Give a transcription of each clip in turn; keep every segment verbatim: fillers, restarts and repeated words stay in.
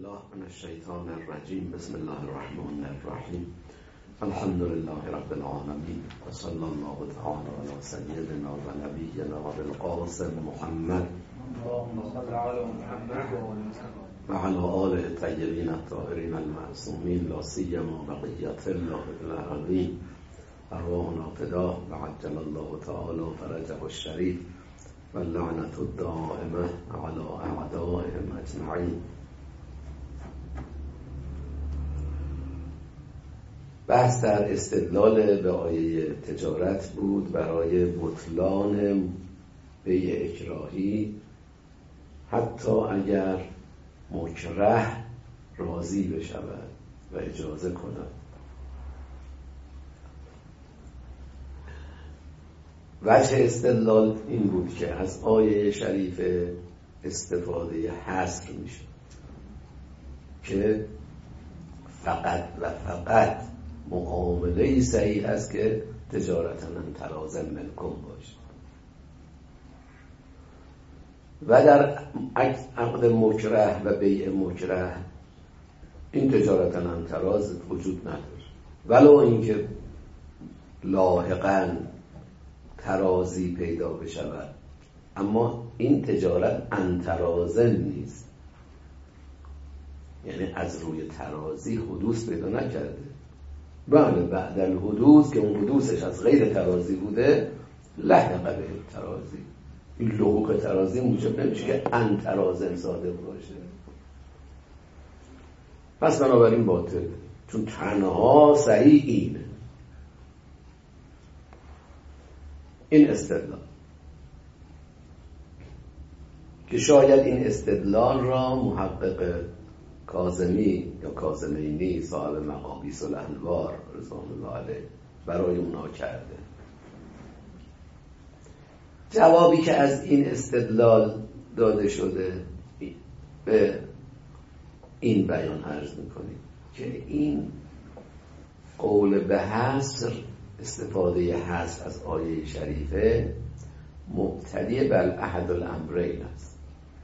بالله من الشیطان الرجیم. بسم الله الرحمن الرحیم. الحمد لله رب العالمین و صلی الله تعالی علی سیدنا و نبینا و القاسم محمد و علی آله الطیبین الطاهرین المعصومین لا سیما بقیة الله العظیم ارواحنا فداه و عجل الله تعالی فرجه الشریف و اللعنة الدائمة على اعدائهم اجمعین. بحث در استدلال به آیه تجارت بود برای بطلان بیع اکراهی حتی اگر مکره راضی بشود و اجازه کند. وجه استدلال این بود که از آیه شریف استفاده حصر میشه که فقط و فقط معامله صحیح است که تجارتا عن تراض منکم باشه و در عقد مکره و بیع مکره این تجارتا عن تراض وجود نداره، ولو اینکه لاحقاً ترازی پیدا بشود، اما این تجارت عن تراض نیست، یعنی از روی ترازی حدوث پیدا نکرده. بله بعد الحدوث که اون حدوثش از غیر ترازی بوده لحق به ترازی، این لحوق ترازی موجب نمیشه که عن تراض صادق باشه. پس بنابراین باطل، چون تنها صحیح اینه. این استدلال که شاید این استدلال را محقق کاظمی یا کاظمینی صاحب مقابیس الانوار رضوان الله علیه برای اونا کرده. جوابی که از این استدلال داده شده به این بیان عرض میکنیم که این قول به حصر، استفاده حصر از آیه شریفه مبتنی بر احد الامرین است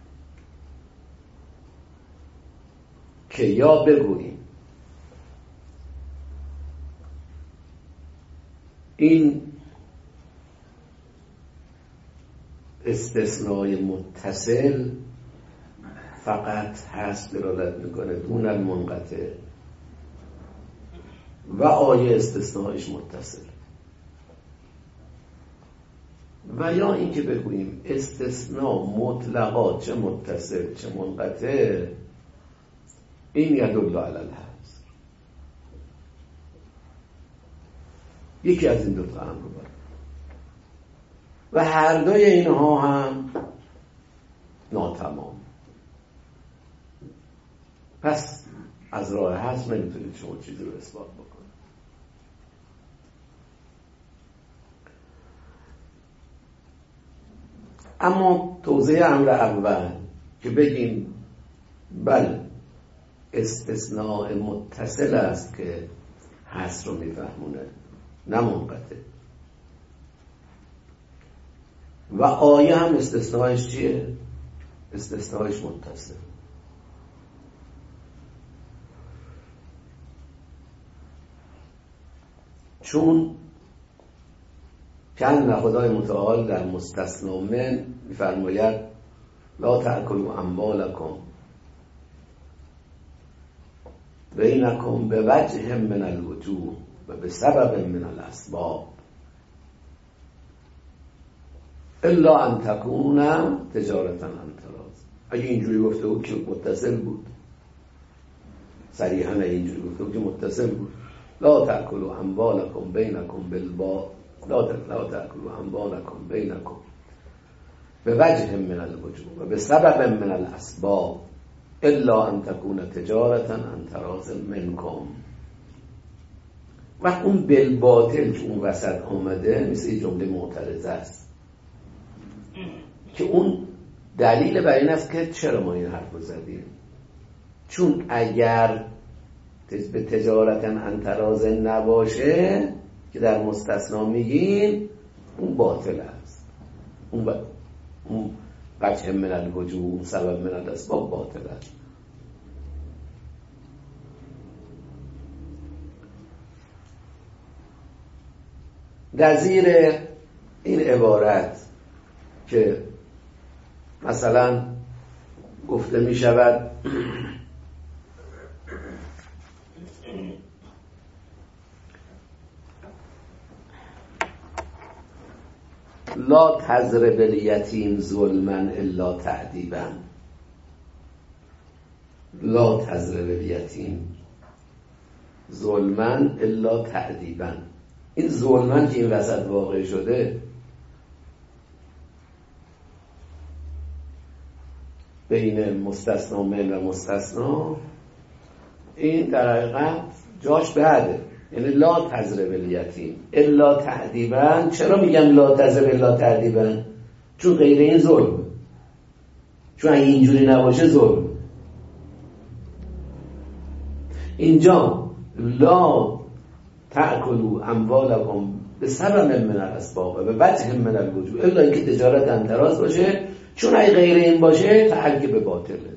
که یا بگوییم این استثنای متصل فقط هست دلالت میکنه دون المنقطع و آیه استثنایش متصل، و یا این که بگوییم استثناء مطلقا چه متصل چه منقطع این یدل علی الحصر. یکی از این دو تا امر بود و هر دوی اینها هم ناتمام. پس از راه حصر نمیتونید شما چیزی رو اثبات بکنید. اما توضیح امر اول که بگیم بله استثناء متصل است که حصر رو میفهمونه نه منقطع، و آیه هم استثناءش چیه؟ استثناءش متصل. چون چند خدای متعال در مستثنا من می‌فرماید لا تأکلوا اموالکم بینکم بوجه من الوجوه و بسبب من الاسباب الا ان تکون تجارتا عن تراض. اگه اینجوری گفته بود که متصل بود، صریحا اینجوری گفته بود که متصل بود. لا تأکلوا اموالکم بینکم بالباطل لا تأکلوا اموالکم بینکم بوجه من الوجوه و بسبب من الاسباب الا ان تكون تجارتا عن تراض منکم. و اون بالباطل که اون وسط آمده مثل این جمله معترضه است که اون دلیل بر این است که چرا ما این حرف رو زدیم، چون اگر به تجارتا عن تراض نباشه که در مستثنا میگیم اون باطل است، اون با... اون وجه من الوجوه، سبب من الاسباب باطل است. نظیر این عبارت که مثلا گفته می شود لا تضرب الیتیم ظلما الا تعذیبا، لا تضرب الیتیم ظلما الا تعذیبا. این ظلما که این وسط واقع شده بین مستثنا من و مستثنا، این در حقیقت جاش بعده، یعنی لا تضرب الیتیم الا تعذیبا. چرا میگم لا تضرب الا تعذیبا؟ چون غیر این ظلم، چون اگه اینجوری نباشه ظلم. اینجا لا تأکلوا اموالکم بسبب من الاسباب و بوجه من الوجوه الا اینکه تجارت انتراز باشه، چون اگه غیر این باشه تحقیق به باطله.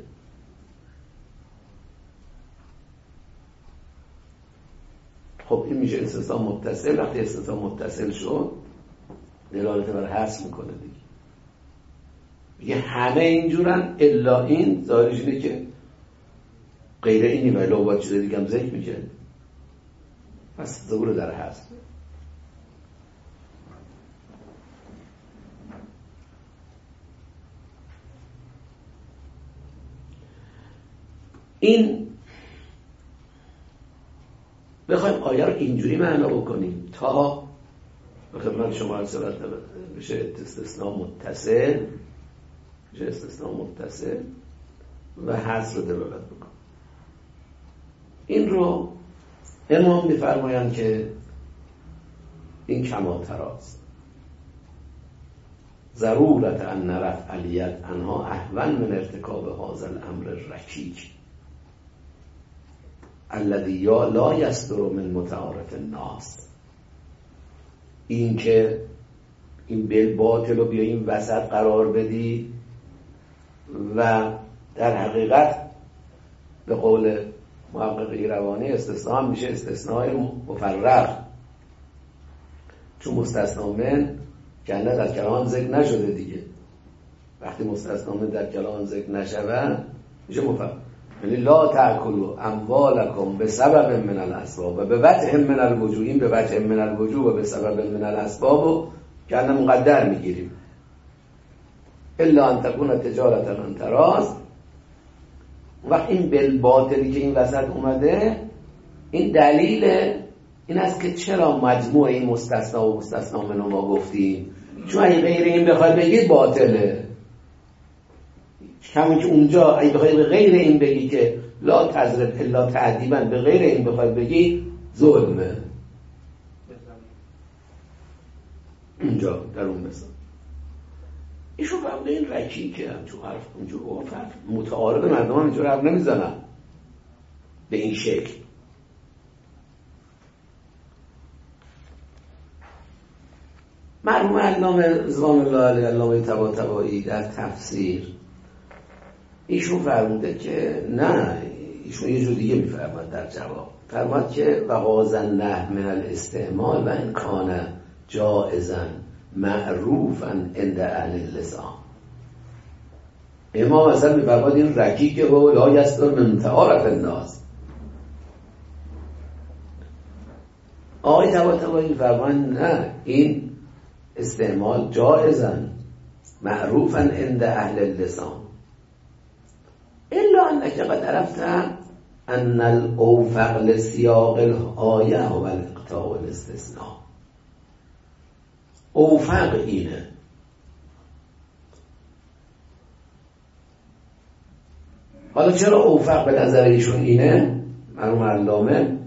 خب این میشه استثناء متصل. وقتی استثناء متصل شد دلالت بر حذف میکنه دیگه، میگه همه اینجورن الا این، ظاهرش اینه که غیر اینی و الا باید چیز دیگه هم ذکر میشه، پس ظهور در حذف. این بخوایم آیه رو اینجوری معنا بکنیم تا به خدمت شما ارسالت بشه استثناء متصل، بشه استثناء متصل و حذف رو دلالت بکنیم. این رو امام میفرمایند که این کما تراست ضرورت ان رفع الید انها اهون من ارتکاب هذا الامر الرکیک الذی لا یصدر من متعارف الناس. این که این بالباطل رو بیایی این وسط قرار بدی و در حقیقت به قول محقق ایروانی استثناء هم میشه استثناء مفرق، چون مستثنا من کنه در کلام ذکر نشده دیگه. وقتی مستثنا من در کلام ذکر نشود میشه مفرق. یعنی لا تأکلوا اموالکم بسبب من الاسباب و به وجه من الوجوه، این به وجه من الوجوه و به سبب من الاسباب و کنه مقدر میگیریم الا ان تکون تجارت عن تراض. وقت این بالباطلی که این وسط اومده، این دلیل این است که چرا مجموع این مستثنا و مستثنا من ما گفتیم، چون اگه غیر این بخواد بگید باطله. همون که اونجا اگه بخواد غیر این بگی که لا تضرب الا تعذیبا، به غیر این بخواد بگی ظلمه. اونجا در اون مثال ایشون فهمده این رکیکه، همچون حرف اونجور حرف متعارض مردم هم اینجور حرف نمیزنن به این شکل. مرحوم علامه رضوان الله علیه علامه طباطبایی در تفسیر ایشون فرموده که نه، ایشون یه جور دیگه میفرماد در جواب، فرماد که وغاض النهی من الاستعمال و ان کان جائزا معروفا عند اهل اللسان. امام اصلا میفرماد این رکیک و لا یصدر من تعارف الناس. آقای طباطبایی فرماد نه، این استعمال جائزا معروفا عند اهل اللسان الا انك قد عرفت ان الاوفق لسیاق الآیه هو الاقطاع والاستثناء. اوفق اینه. حالا چرا اوفق به نظر ایشون اینه؟ مرحوم علامه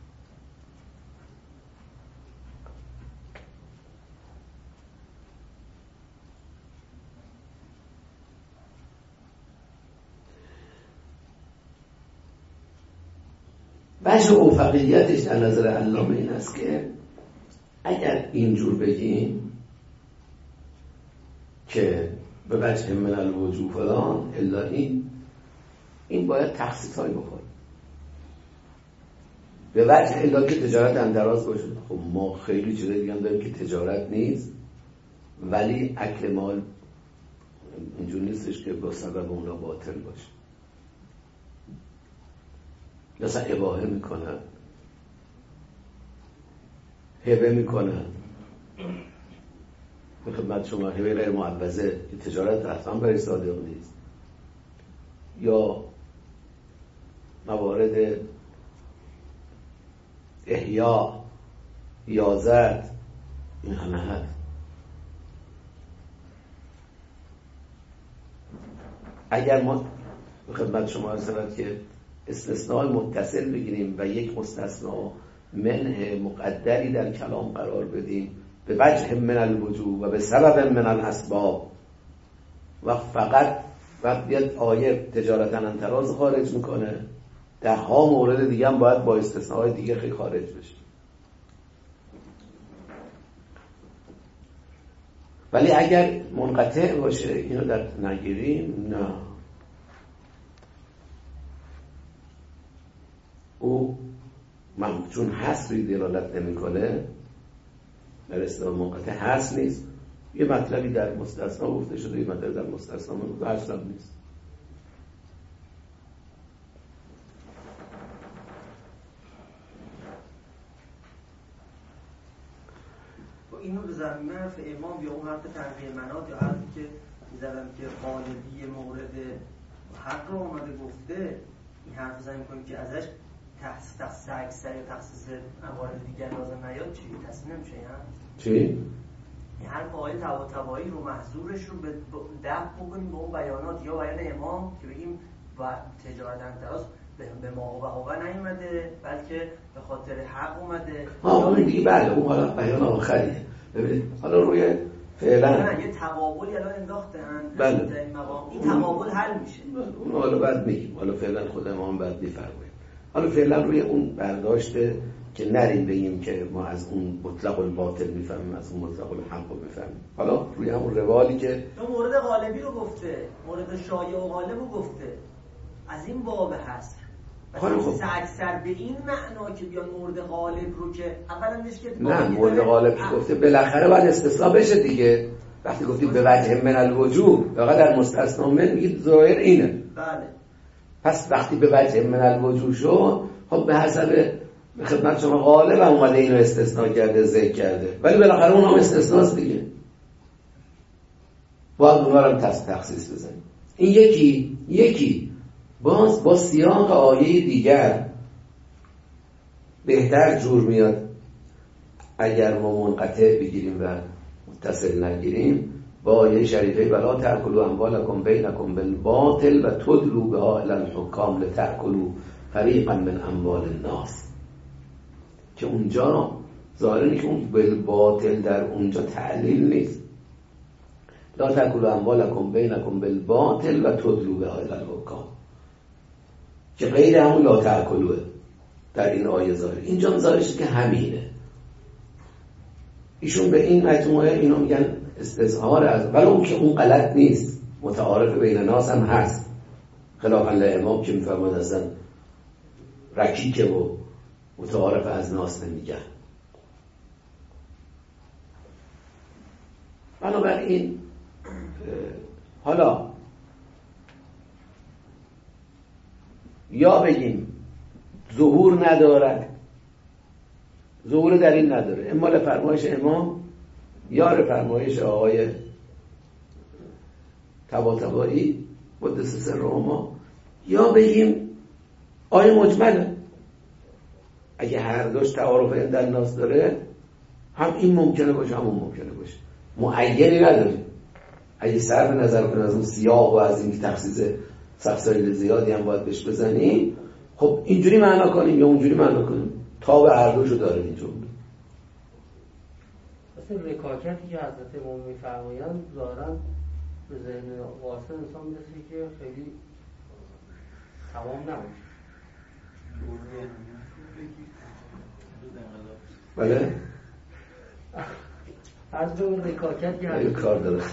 وجه اوفقیتش در نظر علامه این است که اگر اینجور بگیم که به وجه من الوجوه فلان الا این، این باید تخصیص های بخوره. به وجه الا که تجارت اندراز باشه. خب ما خیلی چیزای دیگه هم داریم که تجارت نیست ولی اکل مال اینجور نیستش که با سبب اونا باطل باشه. مثلا اباحه میکنن، هبه میکنن. به خدمت شما هبه غیر معوضه تجارت اصلا برای صادق نیست. یا موارد احیا، یازد، این همه هست. اگر ما به خدمت شما هستند که استثناء متصل بگیریم و یک مستثنا منه مقدری در کلام قرار بدیم به وجه من الوجوب و به سبب من الاسباب و فقط وقت بیاد آیه تجارتا انتراز خارج میکنه، ده ها مورد دیگه هم باید با استثناء دیگه خیلی خارج بشه. ولی اگر منقطع باشه اینو در نگیریم، نه، او من چون حصری دلالت نمیکنه، در اصطلاح منقطع حصر نیست. یه مطلبی در مستثنا گفته شده، یه مطلبی در مستثنا گفته حصر نیست. اینو به زمینه حرف امام یا اون حرف تنقیه منات یا حرفی که می‌زدم که غالبی مورد حق رو اومده گفته، این حرف زمین کنیم که ازش تخصیص تخصیص اکثر یا تخصیص موارد دیگر لازم نیاد چی تصمیم نمیشه؟ یعنی چی؟ این حرف آیه تبا تبایی رو محظورش رو به دفع بکنیم به اون بیانات یا بیان امام که بگیم و تجارت انتراز به ما و هوا نیومده بلکه به خاطر حق اومده. ها اون دیگه بله، اون حالا بیان آخریه. ببینید حالا روی فعلا نه یه تقابلی الان انداختن بله. در این مقام این تقابل حل میشه. اون حالا بعد میگیم، حالا فعلا خود امام بعد میفرماییم. حالا فعلا روی اون برداشته که نریم بگیم که ما از اون مطلق الباطل میفهمیم، از اون مطلق الحق میفهمیم. حالا روی همون روالی که تو مورد غالبی رو گفته، مورد شایع و غالب رو گفته، از این باب هست مثلا اکثر به این معنا که بیان مورد غالب رو که اولا نش که نه مورد غالب که گفته بالاخره باید استثناء بشه دیگه. وقتی گفتید به وجه من الوجوب فقط در مستثنا من میگید ظاهر اینه. بله. پس وقتی به وجه من الوجوب شو، خب به حسب خدمت شما غالب هم اومده اینو استثناء کرده، ذکر کرده، ولی بالاخره اون هم استثناست دیگه. باید اونها رو هم تخصیص بزنیم. این یکی یکی باز با سیاق آیه دیگر بهتر جور میاد. اگر ما منقطع بگیریم و متصل نگیریم با آیه شریفه ولا تأکلوا اموالکم بینکم بالباطل و تدلوا بها الی الحکام لتأکلوا فریقا من اموال الناس، که اونجا ظاهره که اون بالباطل در اونجا تعلیل نیست. لا تأکلوا اموالکم بینکم بالباطل و تدلوا بها الی الحکام، که غیر همون لا تأکلوه در این آیه ظاهر. اینجا ظاهرش که همینه. ایشون به این مجموعه اینو میگن استظهار از، ولی اون که اون غلط نیست، متعارف بین ناس هم هست، خلافا لامام که میفرماد اصلا رکیکه و متعارف از ناس نمیگن. بنابراین حالا یا بگیم ظهور نداره، ظهور در این نداره، اما فرمایش امام یا فرمایش آقای طباطبایی قدس سرهما، یا بگیم آیه مجمله. اگه هر دوش تعارف در ناس داره، هم این ممکنه باشه همون ممکنه باشه، معینی نداره. اگه صرف نظر کنه از اون سیاق و از این تخصیص سفسایل زیادی هم باید بهش بزنیم، خب اینجوری معنا کنیم یا اونجوری معنا کنیم، تا به هر دوشو داره این جمله. مثل رکاکتی که حضرت امام می‌فرمایند ظاهراً به ذهن واسه انسان میرسه که خیلی تمام نباشه. بله؟ از به اون رکاکت که یه کار داره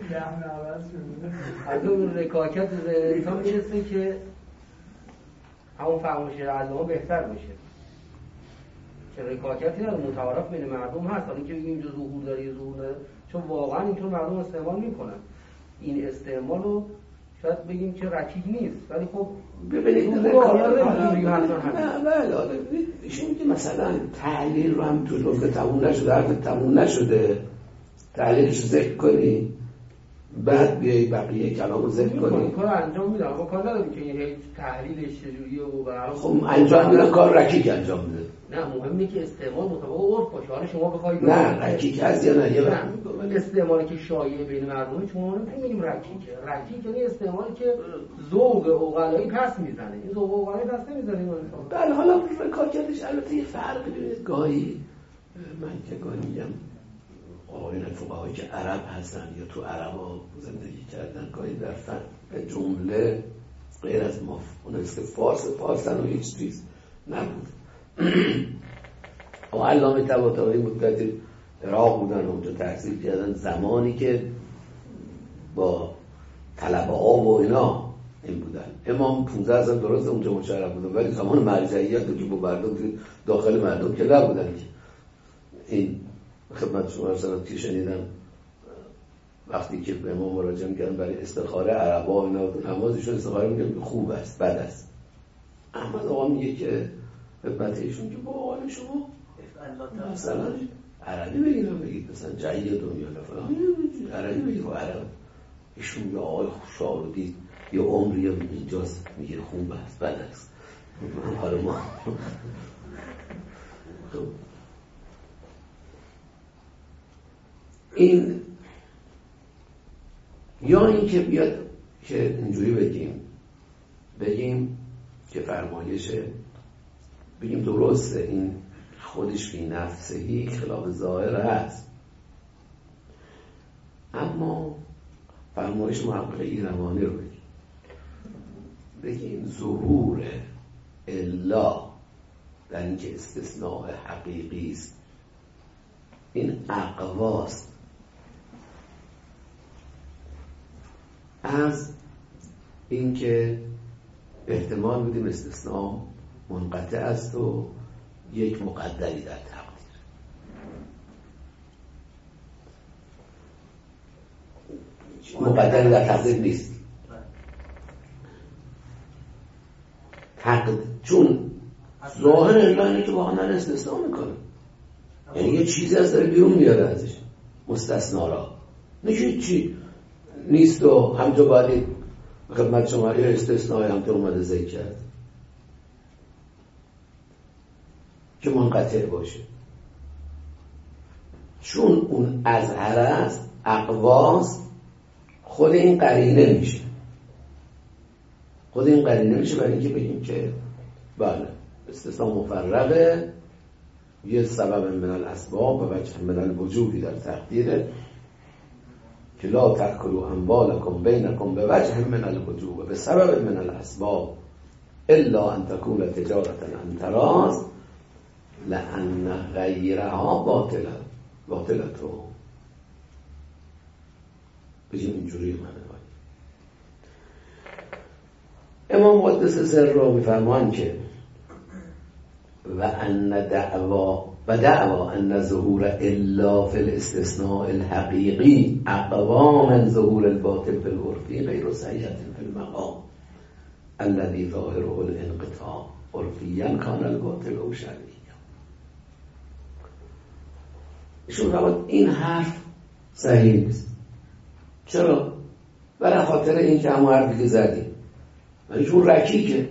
از اون رکاکت ذهن انسان میرسه که همون فرمایش علامه بهتر باشه. که رکاکتی نداره، متعارف بین مردم هست، حالا که بگیم اینجا ظهور داره یا ظهور نداره، چون واقعا اینطور مردم استعمال میکنن. این استعمال رو شاید بگیم که رکیک نیست، ولی خب ببینید ایشون که مثلا تحلیل رو هم تو جمله تموم نشده، حرف تموم نشده، تحلیلش رو ذکر کنی بعد بیایی بقیه کلام رو ذکر کنی. کار انجام میدم، اما کار نداریم که این تحلیلش چجوریه و برای خب انجام میدن، کار رکیک انجام میده. نه مهمه که استعمال مطابق عرف باشه. حالا شما بخواید نه رکیک هست یا نه، یه استعمالی که شایع بین مردم شما نمیگیم رکیکه. رکیک یعنی استعمالی که ذوق عقلایی پس میزنه. این ذوق عقلایی پس نمیزنه این انسان. بله حالا رکاکتش البته یه فرقی ببینید، گاهی من که گاهی میگم آقایون فقهایی که عرب هستن یا تو عربا زندگی کردن، گاهی در فن جمله غیر از ما اون است که فارس فارسن و هیچ چیز نبود. و علامه طباطبایی مدت عراق بودن، اونجا تحصیل کردن، زمانی که با طلبه ها و اینا این بودن. امام پونزده سال درست اونجا مشرف بودن، ولی زمان مرجعیت که با مردم داخل مردم که نبودن. این خدمت شما رسالت که شنیدم وقتی که به امام مراجعه می‌کردن برای استخاره عربا اینا نمازشون استخاره می‌کردن خوب است بد است. احمد آقا میگه که خدمت ایشون که با آقای شما مثلا عربی بگیرم، بگید مثلا جایی دنیا فلان عربی بگید و عرب. ایشون یا آقای شارودی یا عمری اینجاست، میگه خوب است بد است. حالا ما این یا این که بیاد که اینجوری بگیم بگیم که فرمایشه بگیم درسته این خودش فی نفسهی خلاف ظاهر هست، اما فرمایش محقق ایرانی رو بگیم بگیم ظهور الا در این که استثناء حقیقی است، این اقواست از اینکه احتمال بودیم استثناء منقطع است و یک مقدری در تقدیر. مقدری در تقدیر نیست. تقدیر چون ظاهر الله اینه که واقعا استثناء میکنه، یعنی یه چیزی از داره بیرون میاره ازش مستثنا را، نشید چی نیست و همجا باید خدمت شما یه استثناء هم تو اومده ذکر کرد که منقطع باشه، چون اون اظهر است اقواست، خود این قرینه میشه خود این قرینه میشه برای اینکه بگیم که بله استثناء مفرقه، یه سبب من الاسباب و وجه من الوجوبی در تقدیره که لا تأکلوا اموالکم بینکم به وجه من الوجوب به سبب من الاسباب الا ان تكون تجارة عن تراض لأن غیرها باطله باطله تو بگیم اینجوری منه. امام قدس سر رو میفرمان که و ان دعوا و دعوا ان ظهور الا فی الاستثناء الحقیقی اقوا من ظهور الباطل فی العرفی غیر صحیحة فی المقام الذي ظاهره الانقطاع عرفیا کان الباطل او شرعیا. ایشون فرمود این حرف صحیح نیست. چرا؟ برای خاطر این که همون حرفی که زدیم ایشون رکیکه.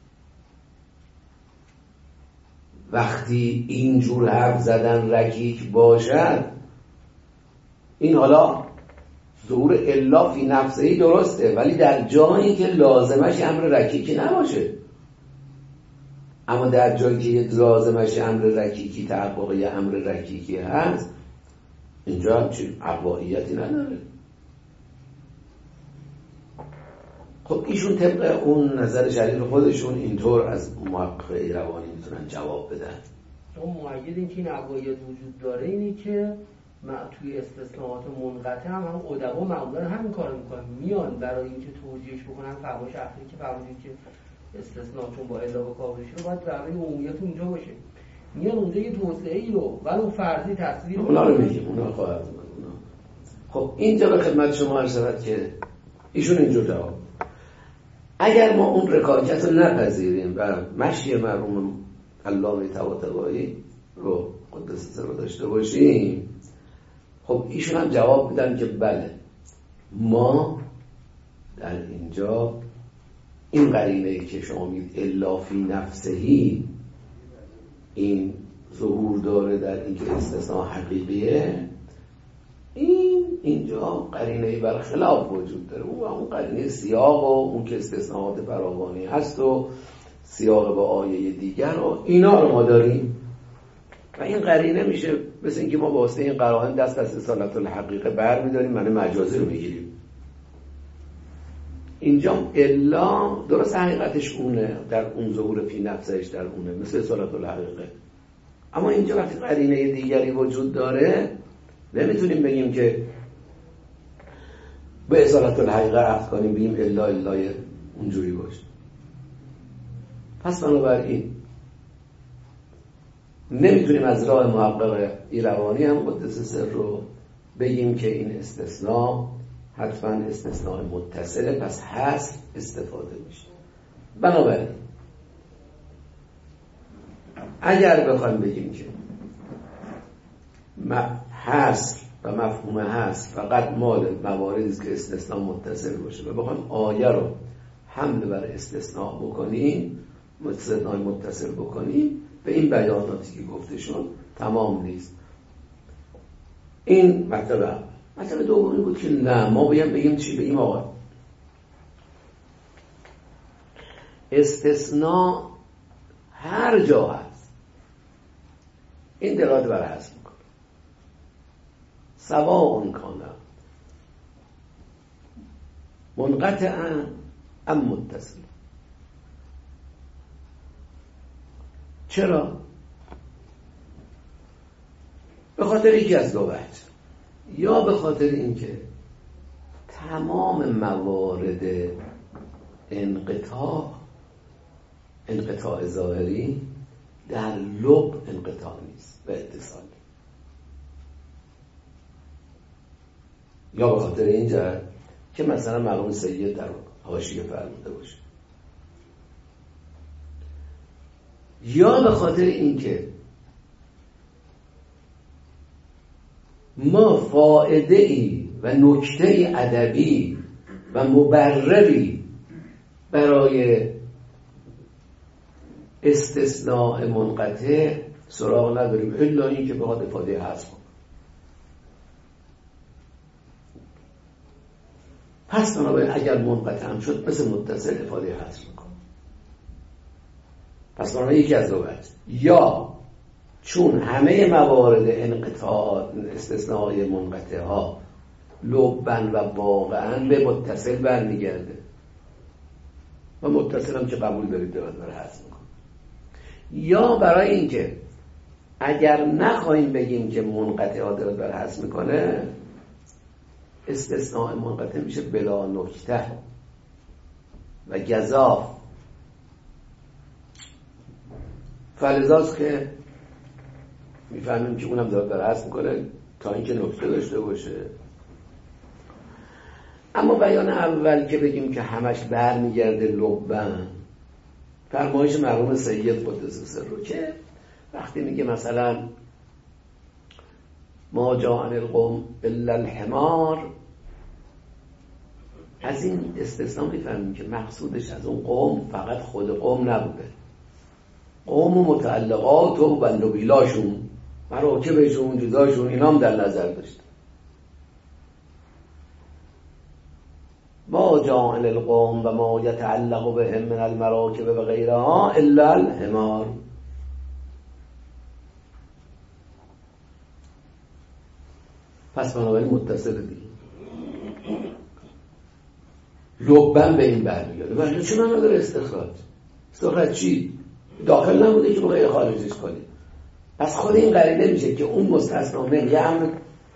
وقتی اینجور حرف زدن رکیک باشد، این حالا ظهور الا فی نفسهی درسته، ولی در جایی که لازمش امر رکیکی نباشه. اما در جایی که لازمش امر رکیکی تحققی امر رکیکی هست، اینجا چی عقوائیتی نداره. خب ایشون طبق اون نظر شدید خودشون اینطور از محقق ایروانی میتونن جواب بدن. اون مؤید این که این عقاید وجود داره اینی که توی استثناءات منقطع هم هم ادبا معمولا همین کارو میکنن، میان برای اینکه توجیهش بکنن فرمایش اخری که فرمودید که استثناء چون با الا به کار بشه باید بقیه عمومیت اونجا باشه. میان اونجا یه توسعه ای رو ولو فرضی تصویر اونا رو میگیم، اونا خواهد اونا. خب اینجا به خدمت شما عرض شود که ایشون اینجور جواب، اگر ما اون رکاکت رو نپذیریم و مشی مرحوم علامه طباطبایی رو قدس سر رو داشته باشیم، خب ایشون هم جواب میدن که بله ما در اینجا این قرینه‌ای که شما میگید الا فی نفسهی این ظهور داره در اینکه استثناء حقیقیه، این اینجا قرینه‌ای برخلاف وجود داره. اون اون قرینه سیاق و اون که استثناءات فراوانی هست و سیاق با آیه دیگر و اینا رو ما داریم و این قرینه میشه مثل اینکه ما واسه این قرائن دست از اصالت الحقیقه بر می‌داریم، معنی مجازی رو میگیریم. اینجا الا درست حقیقتش اونه، در اون ظهور فی نفسش در اونه مثل اصالت الحقیقه، اما اینجا وقتی قرینه دیگری وجود داره نمیتونیم بگیم که به اصالت الحقیقه عطف کنیم بگیم الا الا اونجوری باشه. پس بنابراین نمیتونیم از راه محقق ایروانی هم قدس سر رو بگیم که این استثناء حتما استثناء متصله، پس حذف استفاده میشه. بنابراین اگر بخوایم بگیم که حذف و مفهوم حذف فقط مال مواردی است که استثناء متصل باشه و بخوایم آیه رو حمل بر استثناء بکنیم، استثناء متصل بکنیم، به این بیاناتی که گفته شد تمام نیست. این مطلب اول. مطلب دومی بود که نه، ما باید بگیم چی؟ بگیم آقا استثناء هر جا هست این دلالت بر حذف میکنه، سواء کان منقطعا ام متصل. چرا؟ به خاطر یکی از دو وجه، یا به خاطر اینکه تمام موارد انقطاع انقطاع ظاهری در لب انقطاع نیست و اتصال، یا به خاطر این جهت که مثلا مرحوم سید در حاشیه فرموده باشه، یا به خاطر اینکه ما فائده ای و نکته ادبی و مبرری برای استثناء منقطع سراغ نداریم الا این که بخواد افاده حذف کنه. پس بنابراین اگر منقطع هم شد مثل متصل افاده حذف میکنه. پس بنابراین یکی از دو وجه، یا چون همه موارد انقطاع استثناء منقطع ها لبن و واقعا به متصل برمیگرده و متصل هم که قبول دارید دارد برای حذف میکنه، یا برای اینکه اگر نخواهیم بگیم که منقطع ها دارد برای حذف میکنه استثناء منقطع میشه بلا نکته و گزاف. فلذاست که میفهمیم که اونم داره برای حذف میکنه تا اینکه نکته داشته باشه. اما بیان اول که بگیم که همش برمیگرده لبن، فرمایش مرحوم سید قدس سر رو که وقتی میگه مثلا ما جاء عن القوم الا الحمار، از این استثناء میفهمیم که مقصودش از اون قوم فقط خود قوم نبوده، قوم و متعلقات و بند و بیلاشون، مراکبشون، جزاشون، اینا هم در نظر داشت. ما جاء عن القوم و ما یتعلق بهم من المراکب و غیرها الا الحمار. پس بنابراین متصل دیگه لبن به این برمیگرده. ولی چون من نداره استخراج استخراج چی؟ داخل نبوده که بغیر خارجش کنیم. پس خود این قرینه میشه که اون مستثنا من یه امر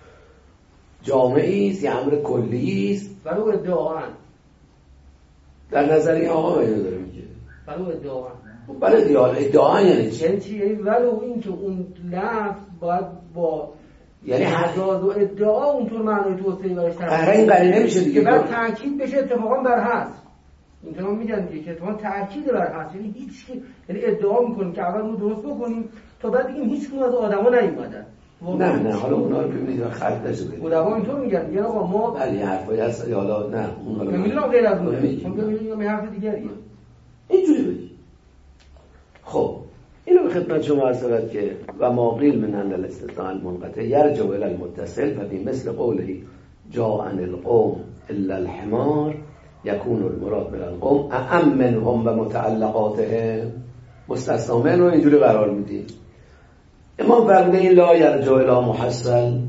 جامعی است، یه امر کلی است، ولو ادعاً در نظر این آقا اینو داره میگه ولو ادعا برای ادعا ادعا یعنی چی؟ یعنی چی؟ ولو این که اون لفظ باید با یعنی مجاز و ادعا اونطور معنای توسعه برش قراره این قراره نمیشه دیگه، که بعد تأکید بشه اتفاقا بر هست. اینطور میگن دیگه که اتفاقا تأکید بر هست، یعنی هیچ کی، یعنی ادعا میکنیم که اول ما درست بکنیم تا بعد بگیم هیچ کدوم از آدما نیومدن. نه نه حالا اونا رو ببینید خرید نشه. علما اینطور میگن، میگن آقا ما ولی حرفایی هست حالا نه اون حالا نمیدونم غیر از اون میگم یه حرف دیگریه. اینجوری بگی. خب اینو به خدمت شما عرض شود که و ما قیل من ان الاستثناء المنقطع یرجع الی المتصل ففی مثل قوله جاء عن القوم الا الحمار یکون المراد من القوم اعم منهم و متعلقاتهم. مستثنا من رو اینجوری قرار میدیم. امام فرموده این لا یرجع الی محصل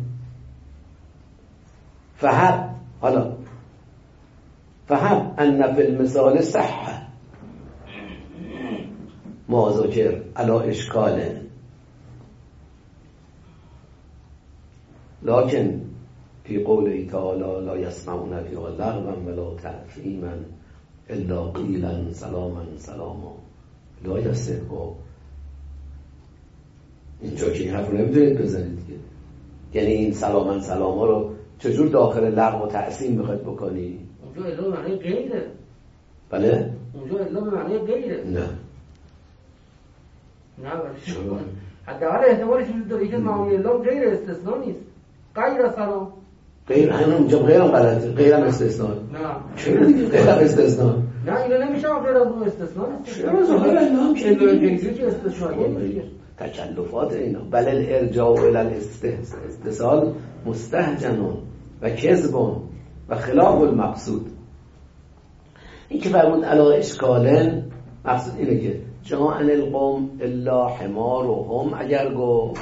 فهم حالا فهم ان فی المثال صح ما ذکر علی اشکال لكن فی قوله تعالی لا یسمعون فیها لغوا ولا تأثیما الا قیلا سلاما سلاما لا یصح. اینجا که این حرف رو نمیتونید بزنید دیگه. یعنی این سلاما سلاما رو چجور داخل لغو و تأثیم میخواید بکنی؟ اونجا الا به معنی غیره. بله؟ اونجا الا به معنی غیره. نه نه ولی حداقل احتمالش وجود داره که معانی الا غیر استثناء نیست. غیر سلام غیر همون اونجا غیرم غلطه، غیرم استثناء. نه چرا دیگه غیرم استثناء؟ نه اینو نمیشه غیر از اون استثناء نیست. چرا ظاهر الا که الا غیری که استثناء نیست. تکلفات اینا بل الارجاع الی الاستثال مستهجن و کذب و خلاف المقصود. این که فرمود علی اشکالن مقصود اینه که جاء عن القوم الا حمارهم اگر گفت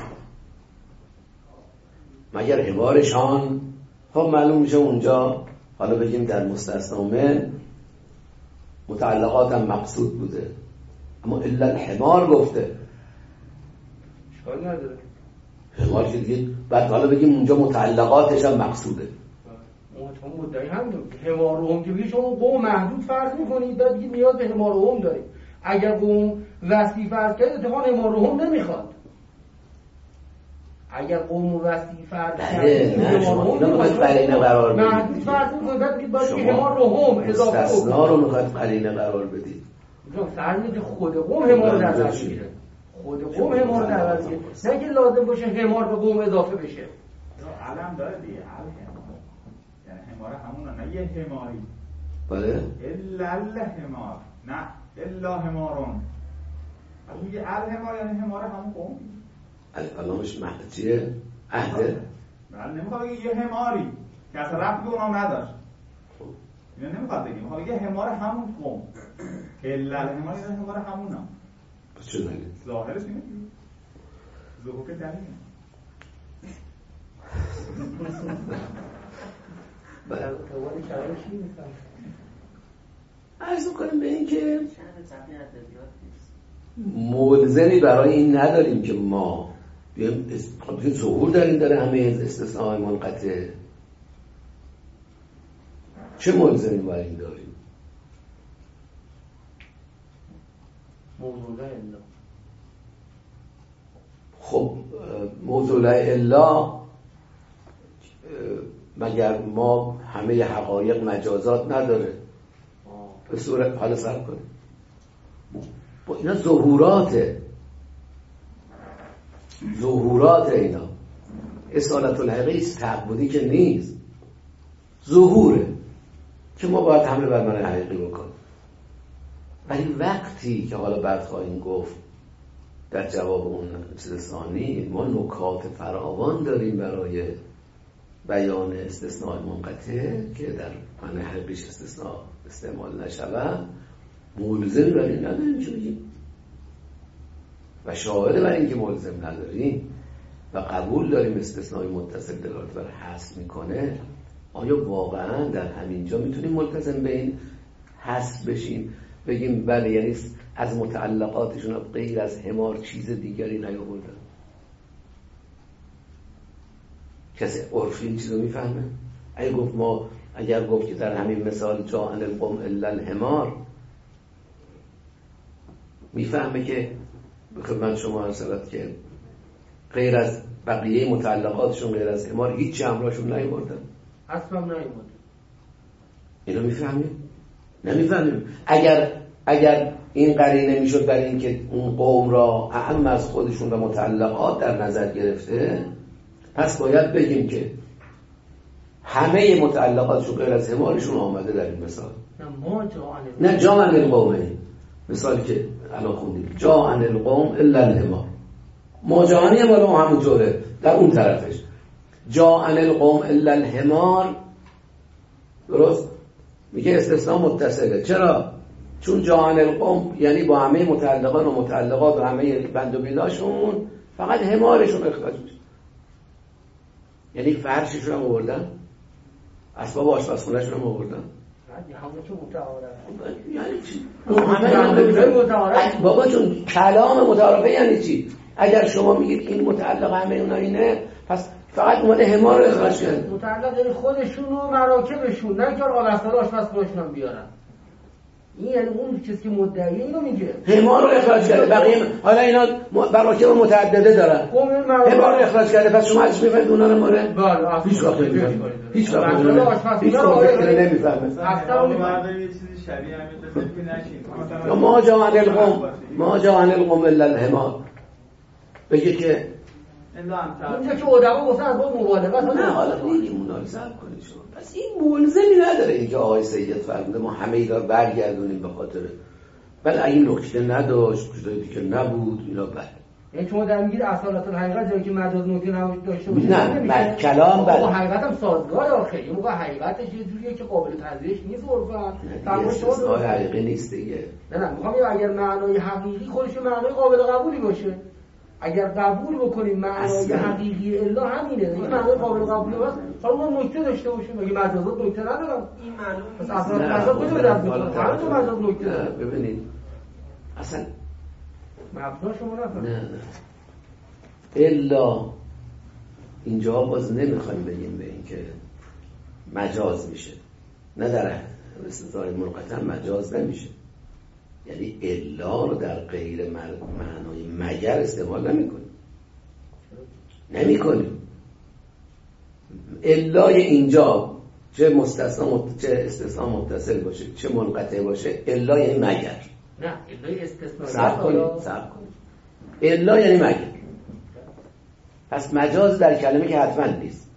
مگر حمارشان، خب معلوم میشه اونجا حالا بگیم در مستثنا من متعلقات هم مقصود بوده، اما الا الحمار گفته اشکال نداره. حمار که دیگه بعد حالا بگیم اونجا متعلقاتش هم مقصوده. اون مدعی هم حمار و هم که بگید شما قوم محدود فرض میکنید بعد بگید نیاز به حمار و هم دارید. اگر قوم وسیع فرض کرد اتفاقا حمار و هم نمیخواد. اگر قوم وسیع فرض کرد نه شما اینا میخواید قرینه قرار بدید. محدود فرض میکنید بعد بگید باید حمار و هم اضافه استثنا رو میخواید قرینه قرار بدید. اونجا فرض میکنید خود قوم حمار رو در نظر میگیره. خود قوم حمار رو در نظر میگیره. نه که لازم باشه حمار به قوم اضافه بشه. علم داره دیگه یعنی حمار همون نه یه حماری. بله الا الحمار نه الا حمارون. میگه الحمار یعنی حمار همون قوم. الکلامش معنیه عهده. بله نمیخواد بگه یه حماری که اصلا ربطی به اونام نداشت. اینو نمیخواد بگه، میخواد بگه حمار همون قوم. الا الحمار یعنی حمار همونا. پس چه دلیل؟ ظاهرش اینه. ظهور که دلیل. بله عرض کنیم به این که ملزمی برای این نداریم که ما بیایم ظهور داریم داره همه استثناء منقطع. چه ملزمی برای این داریم؟ موضوع الا. خب موضوع الا مگر ما همه حقایق مجازات نداره؟ به صورت حالا سر کنیم با اینا ظهوراته ظهورات اینا اصالت الحقیقی تعبدی که نیست، ظهوره که ما باید حمله بر معنی حقیقی بکنیم. ولی وقتی که حالا بعد خواهیم گفت در جواب اون استثنایی ما نکات فراوان داریم برای بیان استثناء منقطع که در معنی حقیقیش استثناء استعمال نشود، ملزم برای این نداریم چه بگیم و شاهد برای این که ملزم نداریم و قبول داریم استثناء متصل دلالت بر حذف میکنه، آیا واقعا در همینجا میتونیم ملتزم به این حذف بشیم بگیم بله یعنی از متعلقاتشون غیر از حمار چیز دیگری نیاوردن؟ کسی عرفی این چیز رو میفهمه؟ اگه گفت ما اگر گفت که در همین مثال جاء عن القوم الا الحمار میفهمه که به خدمت شما عرض شود که غیر از بقیه متعلقاتشون، غیر از همار، هیچ همراهشون نیاوردن، اصلا نیومد. اینو میفهمیم؟ نمیفهمیم. اگر اگر این قرینه میشد برای اینکه اون قوم را اهم از خودشون و متعلقات در نظر گرفته، پس باید بگیم که همه متعلقاتشون غیر از همارشون آمده در این مثال. نه جا عن القومه، مثالی که الان خوندیم، جا عن القوم الا الهمار. ماجعانی هم الان همونطوره در اون طرفش، جا عن القوم الا الهمار. درست؟ میگه استثناء متصله. چرا؟ چون جا عن القوم یعنی با همه متعلقان و متعلقات و همه بند و بیلاشون فقط همارشون اخراج میشه. یعنی فرششون هم آوردن، اسباب آشپزخونه‌شون هم آوردن. همون که متعارف یعنی چی؟ همه بابا جون کلام متعارفه یعنی چی؟ اگر شما میگید این متعلق همه اونا اینه، پس فقط اومده همار رو اخراج کرد. متعلق یعنی خودشون و مراکبشون، نه که آلستان آشپزخونه‌شون هم بیارن. این یعنی اون چیزی که مدعی اینو میگه همار رو اخراج کرده. بقیه حالا اینا مراکب متعدده دارن، همار رو اخراج کرده، پس شما ازش میفهمید اونا رو ماره؟ بله هیچ وقت نمیفهمید، هیچ وقت نمیفهمید، هیچ وقت نمیفهمید. اصلا یه چیزی شبیه همین بزنید که نشین. ما جا عن القوم، ما جا عن القوم الا الهمار. بگه که اینجا که ادبا گفتن از با مبالغه، نه حالا میگیم اونا رو صبر کنید شما. پس این ملزمی نداره اینجا آقای سید فرموده ما همه اینا رو برگردونیم به خاطر، ولی این نکته نداشت، چیزایی که نبود اینا بله. یعنی شما در میگید اصالت الحقیقت جایی که مجاز نکته نباشه داشته باشه نه من کلام بله. با حقیقت هم سازگار آخه. این موقع حقیقتش یه جوریه که قابل تذییعش نیست عرفاً. استثناء حقیقی نیست دیگه. نه نه میخوام اگر معنای حقیقی خودش معنای قابل قبولی باشه، اگر قبول بکنیم معنای حقیقی الا همینه، این معنای قابل قبولی است. حالا ما نکته داشته باشیم، مگه مجازات نکته ندارم؟ این معلوم نیست. اصلا مجاز کجا به درد می‌خوره؟ حالا تو مجاز نکته داره. ببینید اصلا مبنا شما نفهم. نه نه الا اینجا باز نمیخوایم بگیم به این که مجاز میشه، نه در استثناء منقطع مجاز نمیشه. یعنی الا رو در غیر معنای مگر استعمال نمی کنیم نمی کنیم الای اینجا چه مستثنا چه استثناء متصل باشه چه منقطع باشه، الا یعنی مگر. نه الای استثناء صبر کنید صبر کنید الا یعنی مگر. پس مجاز در کلمه که حتما نیست،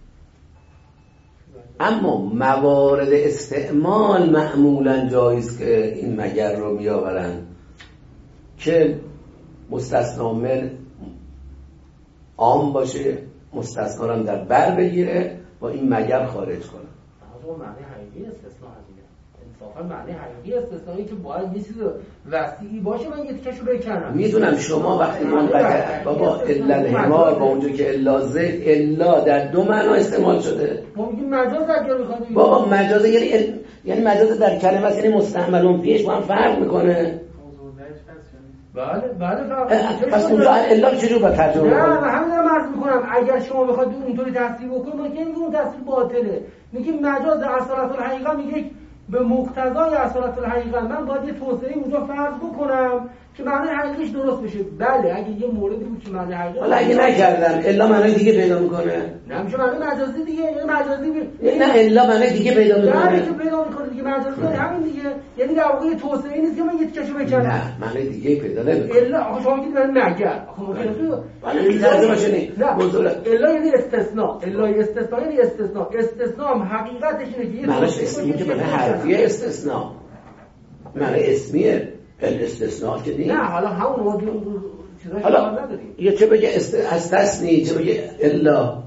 اما موارد استعمال معمولا جایز که این مگر رو بیاورن که مستثنا من عام باشه، مستثنا هم در بر بگیره با این مگر خارج کنه. اما معنی حقیقی استثناء هستیه انصافا معنی حقیقی استثنایی که باید یه چیز وسیعی باشه. من یه تیکشو بکنم میدونم شما وقتی منقطع بابا الا الهمار با اونجا که الا زید الا در دو معنا استعمال شده. ما میگیم مجاز در جا میخواد بابا مجاز یعنی ال... یعنی مجاز در کلمه است، یعنی مستعملون پیش با هم فرق میکنه. بله بله فرق. پس اونجا الا چجور با ترجمه نه من همین رو عرض میکنم. اگر شما بخواید اونطوری تصریح بکنید ما که میگیم اون تصریح باطله. میگیم مجاز در اصالت الحقیقه میگه به مقتضای اصالت الحقیقه من باید یه توسعه اونجا فرض بکنم که معنی حقیقیش درست بشه. بله اگه یه موردی بود که معنی حقیقی حالا اگه نکردم الا معنی دیگه پیدا میکنه. نه میشه معنی مجازی دیگه، یعنی مجازی بی... نه الا معنی دیگه پیدا میکنه. نه که پیدا میکنه دیگه مجازی داره همین دیگه. یعنی در واقع توسعه نیست که من یه تیکشو بکنم. نه معنی دیگه پیدا نمیکنه. الا آخه شما میگید مگر آخه ممکنه تو ولی لازم باشه نه موضوع الا یعنی استثناء. الا استثناء یعنی استثناء. استثناء هم حقیقتش اینه که یه معنیش اسمی که معنی حرفیه استثناء. معنی اسمیه الاستثناء که نیست. نه حالا همون ما چیزاش حالا نداریم. یه چه بگه است... استثنی چه بگه الا.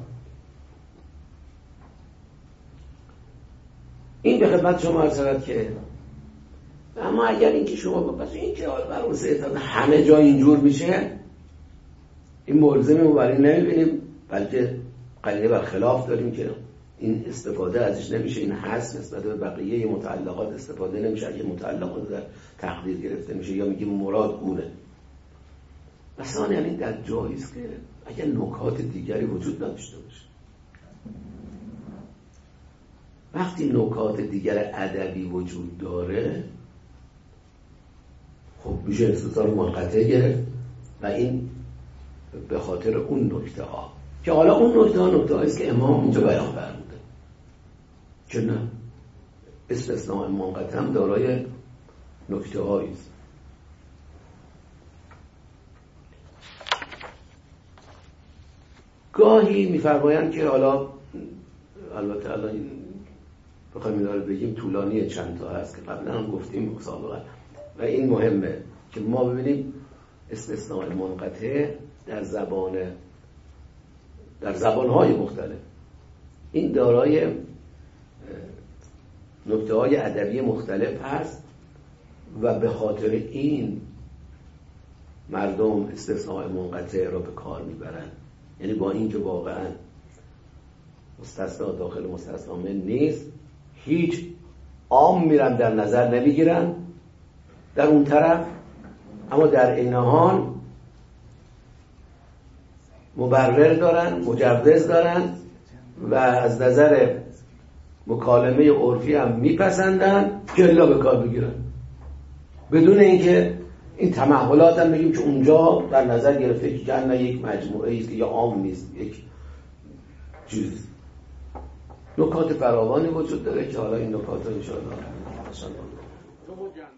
این به خدمت شما عرض شود که اما اگر اینکه شما بپس این که حال برای سیطان همه جا اینجور میشه، این ملزمی رو برای نمیبینیم، بلکه قلیه برخلاف داریم که این استفاده ازش نمیشه، این هست نسبت به بقیه متعلقات استفاده نمیشه. اگه متعلقات در تقدیر گرفته میشه یا میگیم مراد اونه. مثلا یعنی در جاییست که اگر نکات دیگری وجود نداشته باشه، وقتی نکات دیگر ادبی وجود داره خب میشه استثناء منقطع گرفت و این به خاطر اون نکته ها که حالا اون نکته ها نکته هاییست که امام اینجا بیان فرموده که نه استثناء منقطع هم دارای نکته هاییست. گاهی میفرمایند که حالا البته الان بخوایم اینا رو بگیم طولانی چند تا هست که قبلا هم گفتیم سابقا و این مهمه که ما ببینیم استثناء منقطع در زبان در زبان‌های مختلف این دارای نکته‌های ادبی مختلف هست و به خاطر این مردم استثناء منقطع را به کار میبرن. یعنی با اینکه واقعا مستثنا داخل مستثنا من نیست، هیچ عام میرن در نظر نمیگیرن در اون طرف، اما در این حال مبرر دارن، مجوز دارن و از نظر مکالمه عرفی هم میپسندن که الا به کار بگیرن بدون اینکه این تمحلات هم بگیم که اونجا در نظر گرفته که نه یک مجموعه است که یا عام نیست، یک چیز. نکات فراوانی وجود داره که حالا این نکات رو ان شاء الله